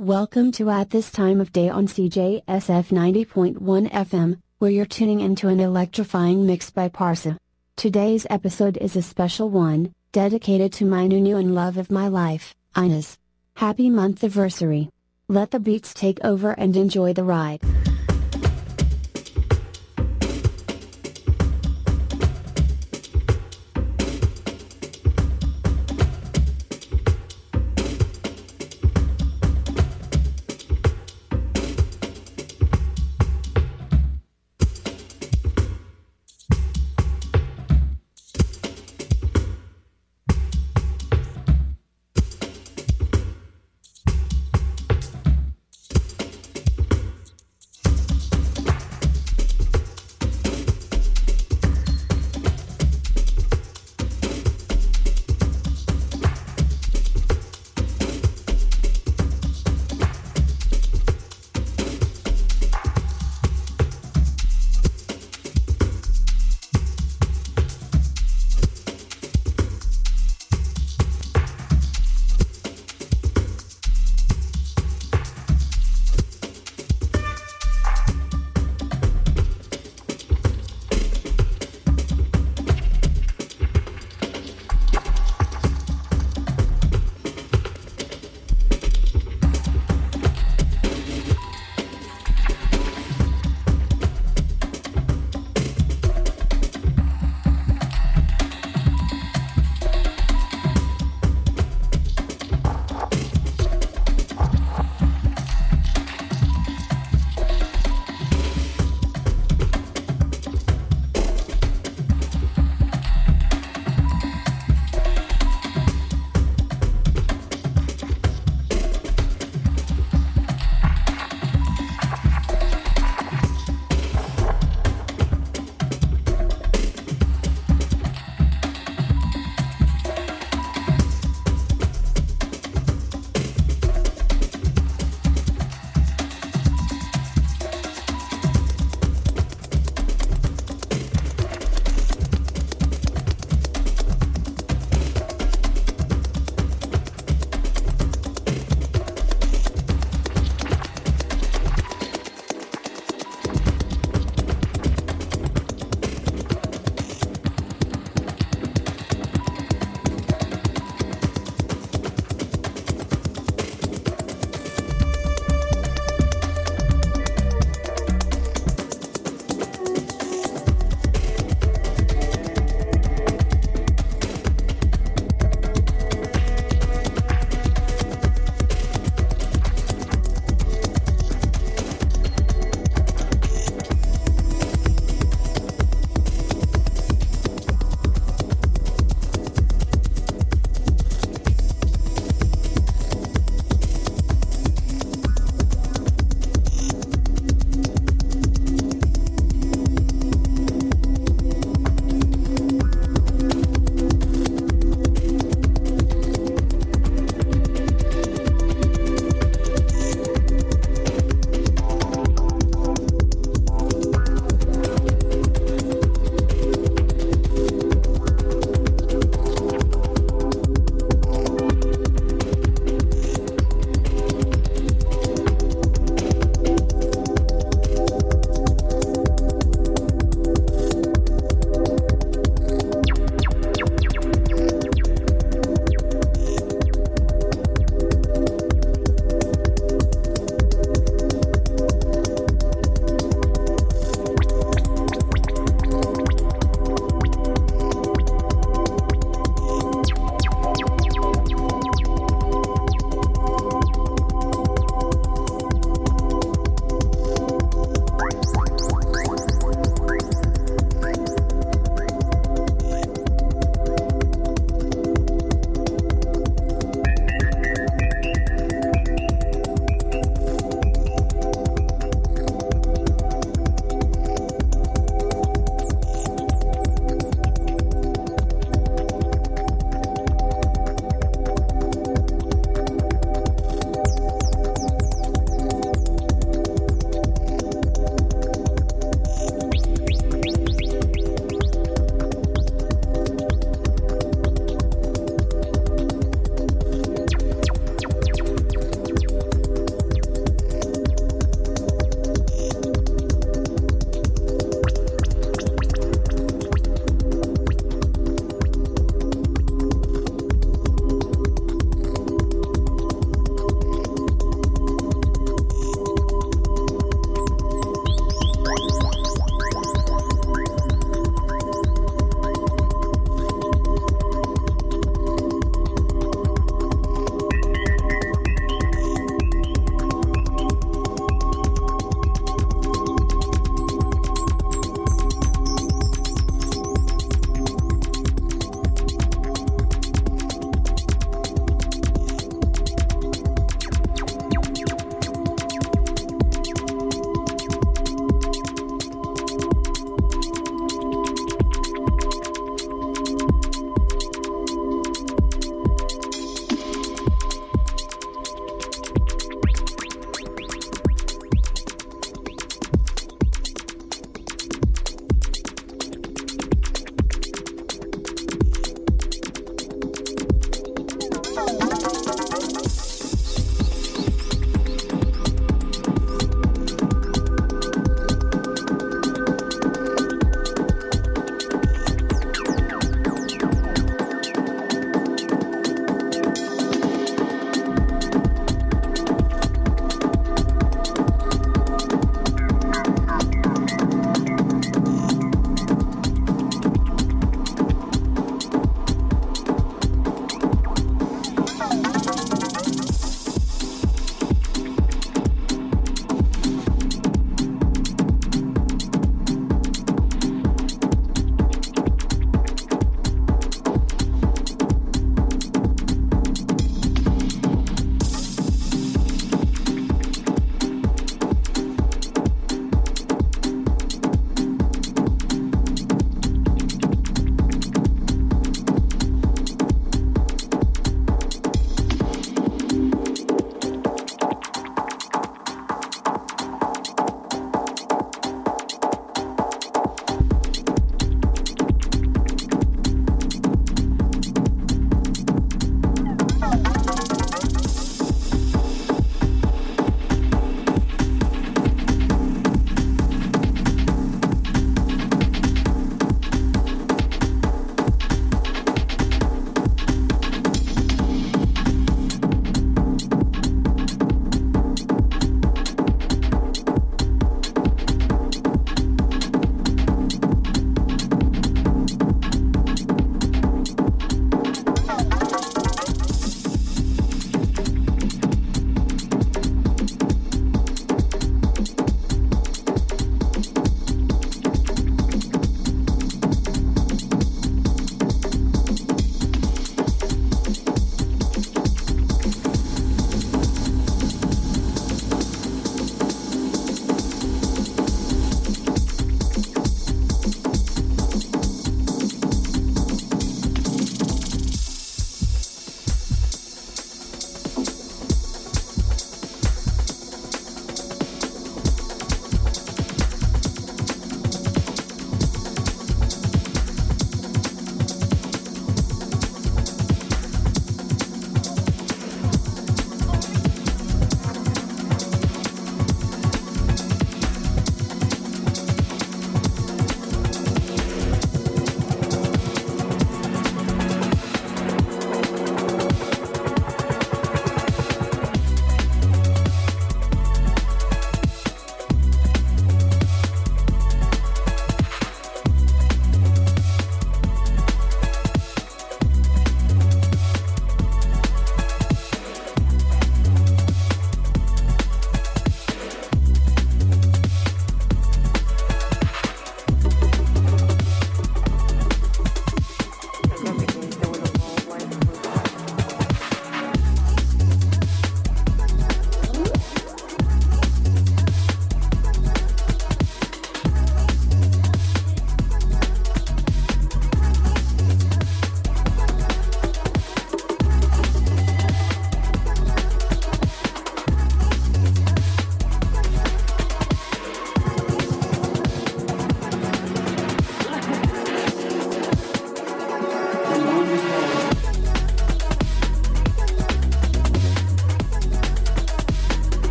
Welcome to At This Time of Day on CJSF 90.1 FM, where you're tuning into an electrifying mix by Parsa. Today's episode is a special one, dedicated to my new and love of my life, Inez. Happy month anniversary. Let the beats take over and enjoy the ride.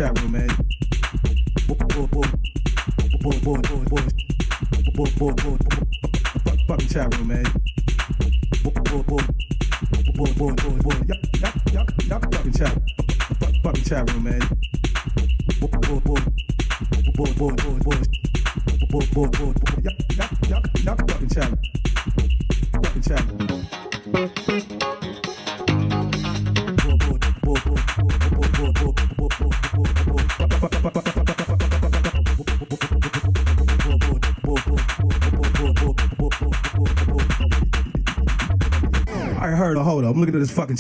chat room, man. Fucking chat room, man. Yup, fucking chat room, man. Yup, fucking chat room. I heard a hold up. I'm looking at this fucking.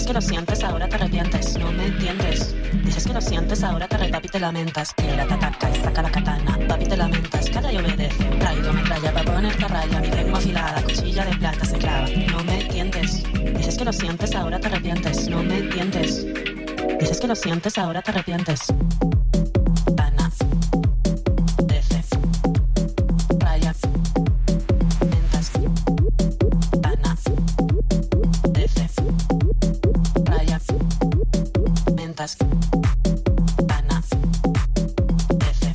Dices que lo sientes, ahora te arrepientes, no me entiendes. Dices que lo sientes, ahora te papi te lamentas. Quiera te ataca y saca la katana, papi te lamentas. Calla y obedece, traigo metralla pa' ponerte a raya. Mi lengua afilada, cuchilla de plata se clava. No me entiendes. Dices que lo sientes, ahora te arrepientes, no me entiendes. Dices que lo sientes, ahora te arrepientes. Tana, dece, raya, mentas. Tana, dece, raya, mentas. Tana, dece,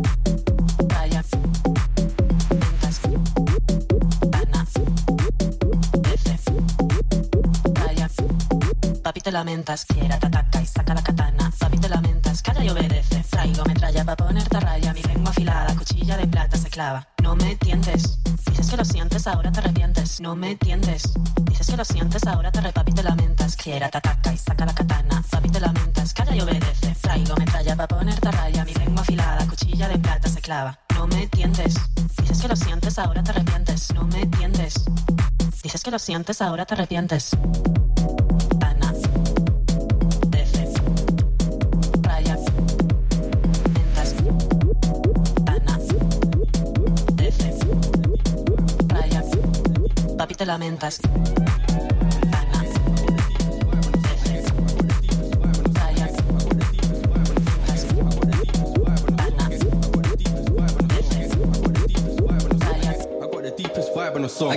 raya, mentas. Tana, dece, raya. Papi te lamentas, quiera te ataca y saca la katana. Papi te lamentas, calla y obedece. Traigo metralla pa' ponerte a raya. Mi lengua afilada, cuchilla de plata se clava. No me entiendes. Dices que lo sientes, ahora te arrepientes. No me entiendes. Dices que lo sientes, ahora te papi te lamentas. Quiera te ataca y saca la katana. Papi te lamentas, calla y obedece. Traigo metralla pa' ponerte a raya. Mi lengua afilada, cuchilla de plata se clava. No me entiendes. Dices que lo sientes, ahora te arrepientes. No me entiendes. Dices que lo sientes, ahora te arrepientes. Tana, dece, raya, mentas. Tana, dece, raya. Papi te lamentas. Tana, dece, raya, mentas. Tana, dece, raya. I got the deepest vibe on the song.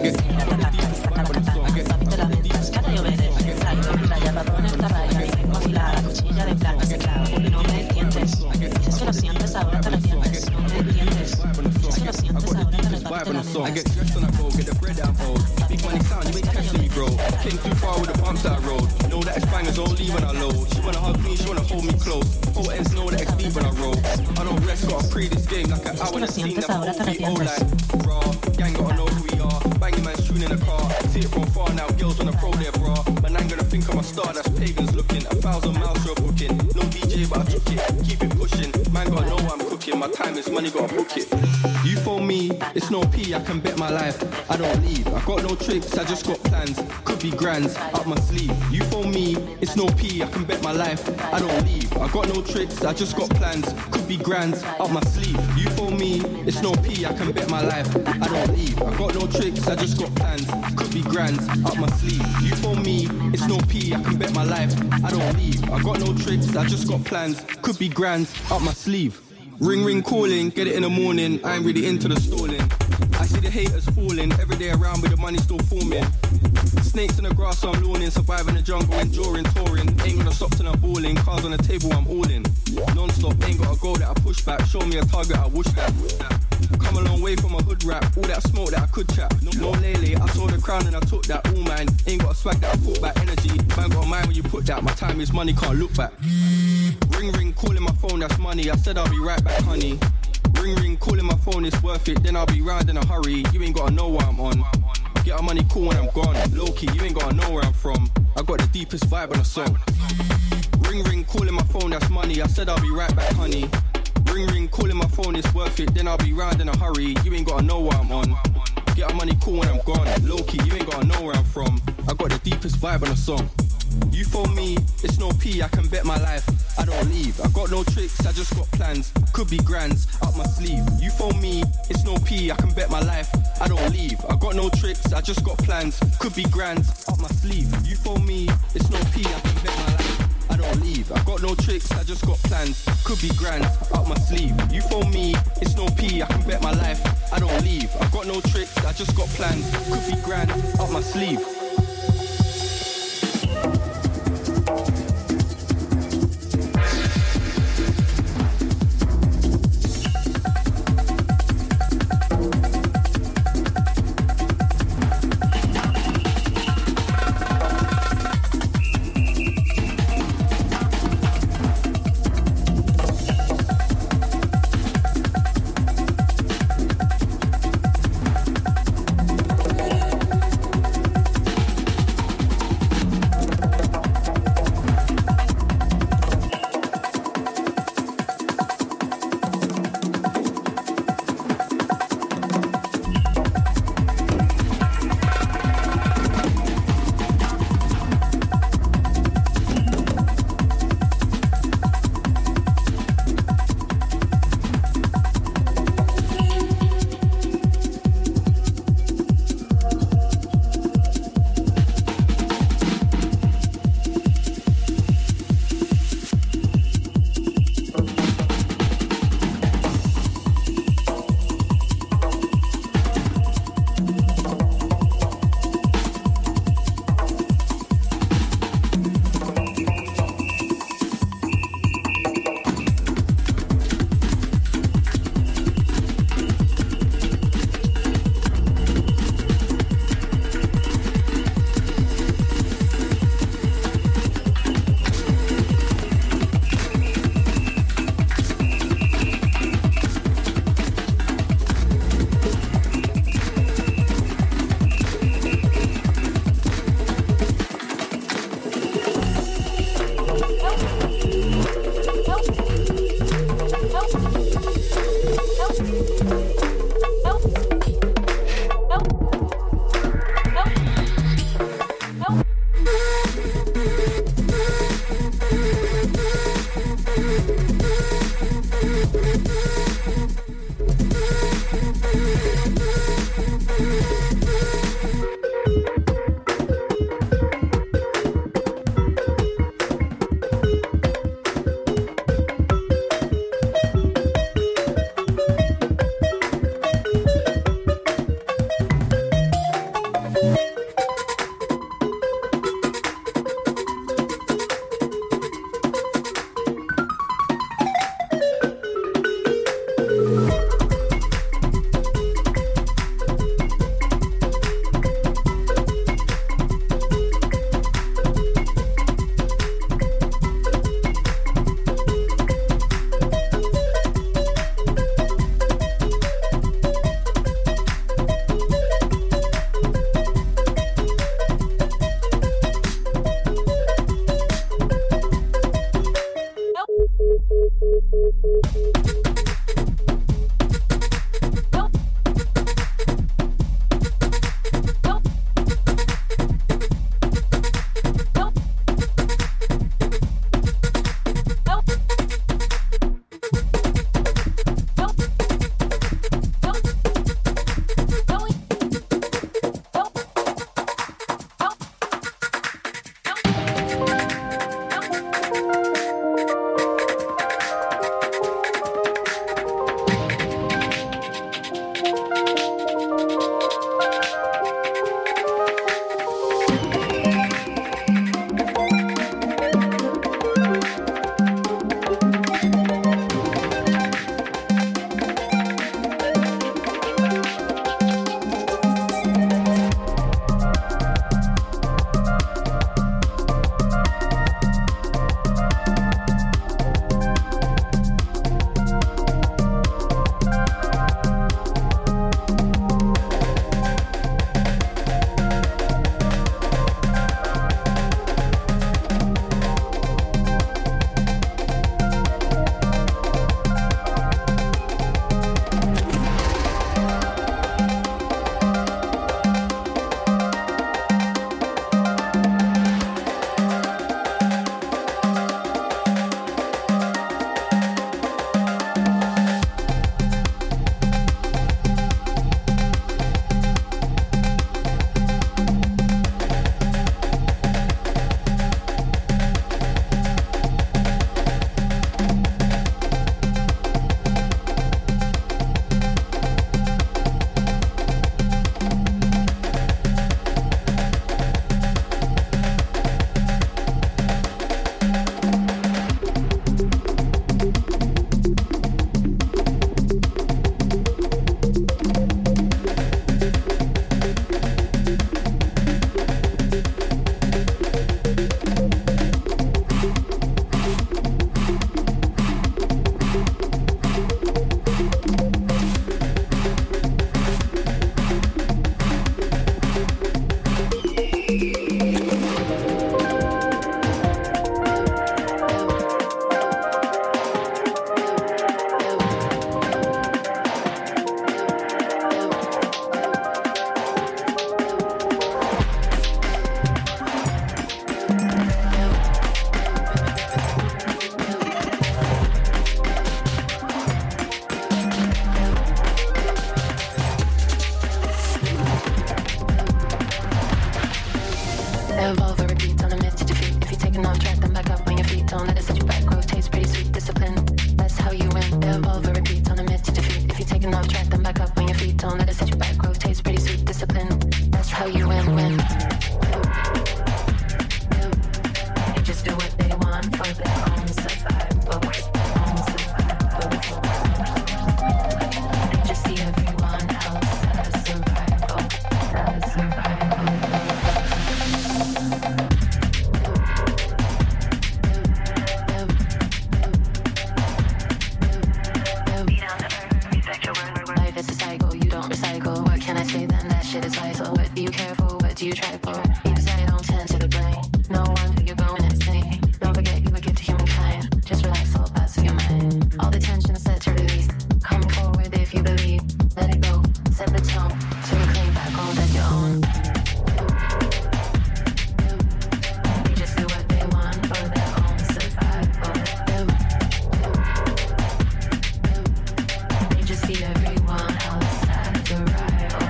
Papi te lamentas, calla y obedece. Traigo metralla pa' ponerte a raya. Mi lengua afilada, cuchilla de plata se clava. No me entiendes. Dices que lo sientes, ahora te arrepientes. No me entiendes. Dices que lo sientes, ahora te arrepientes. I get dressed on that road, get the bread out hold. Big money sound, you ain't testing me, bro. Came too far with the bumps that road. Know that it's bangers only when I load. She wanna hug me, she wanna hold me close. Whole ends know that XB when I roll. I don't rest, gotta pre this game like an hour and a scene. That whole VO like raw. Gang gotta know who we are. Banging man's tune in the car. See it from far now, girls wanna throw their bra. Man, I'm gonna think I'm a star, that's pagans looking. 1,000 miles for a booking. No DJ, but I took it. Keep it pushing. Man, gotta know I'm cooking. My time is money, gotta book it. You phone me, it's no P, I can bet my life. I don't leave, I got no tricks, I just got plans. Could be grands, up my sleeve. You phone me, it's no P, I can bet my life. I don't leave, I got no tricks, I just got plans. Could be grands, up my sleeve. You phone me, it's no P, I can bet my life. I don't leave, I got no tricks, I just got plans. Could be grands, up my sleeve. You phone me, it's no P, I can bet my life. I don't leave, I got no tricks, I just got plans. Could be grands, up my sleeve. Ring ring calling, get it in the morning. I ain't really into the stalling. I see the haters falling, every day around with the money still forming. Snakes in the grass, I'm lawning, surviving the jungle, enduring, touring. Ain't gonna stop till I'm balling, cards on the table, I'm all in. Non-stop, ain't got a goal that I push back. Show me a target, I whoosh that. Come a long way from a hood rap, all that smoke that I could chat. No lele, I saw the crown and I took that, all mine. Ain't got a swag that I put back, energy. Man got a mind when you put that, my time is money, can't look back. Ring ring, calling my phone, that's money, I said I'll be right back, honey. Ring ring, calling my phone, it's worth it, then I'll be round in a hurry. You ain't gotta know what I'm on. Get our money cool when I'm gone. Low-key, you ain't gotta know where I'm from. I got the deepest vibe on the song. Ring ring, calling my phone, that's money, I said I'll be right back, honey. Ring ring, calling my phone, it's worth it, then I'll be round in a hurry. You ain't gotta know what I'm on. Get our money cool when I'm gone. Low-key, you ain't gotta know where I'm from. I got the deepest vibe on the song. You phone me, it's no P, I can bet my life. I don't leave, I got no tricks, I just got plans. Could be grands, up my sleeve. You phone me, it's no P, I can bet my life. I don't leave, I got no tricks, I just got plans. Could be grands, up my sleeve. You phone me, it's no P, I can bet my life. I don't leave, I got no tricks, I just got plans. Could be grands, up my sleeve. You phone me, it's no P, I can bet my life. I don't leave, I got no tricks, I just got plans. Could be grands, up my sleeve. taken off track, then back up when your feet don't let it set you back. Rotates pretty sweet discipline. That's how you win. Evolve or repeat on a myth to defeat. If you're taking off track, then back up when your feet don't let it set you back. Rotates pretty sweet discipline. That's how you win. They just do what they want for their own survival. They just see everyone else as survival. Life is a cycle, you don't recycle. What can I say then? That shit is vital. What do you care for? What do you try for? Because I don't tend to the brain. No wonder you're going insane. Don't forget you were gift to humankind. Just relax, all parts of your mind. All the tension is set to release. Coming forward if you believe. Let it go, set the tone. So you claim back all that you own. They just do what they want for their own survival. They just see everyone else as a rival.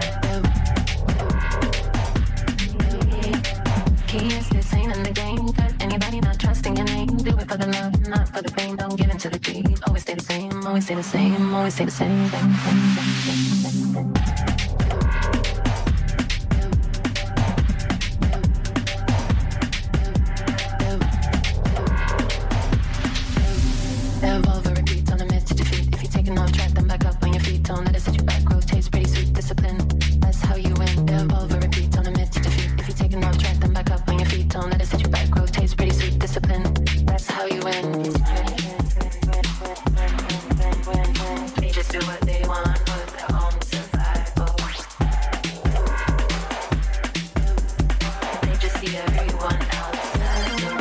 Key is this ain't in the game. Cut anybody not trusting your name. Do it for the love, not for the fame. Don't give in to the greed. Always stay the same, always stay the same, always stay the same.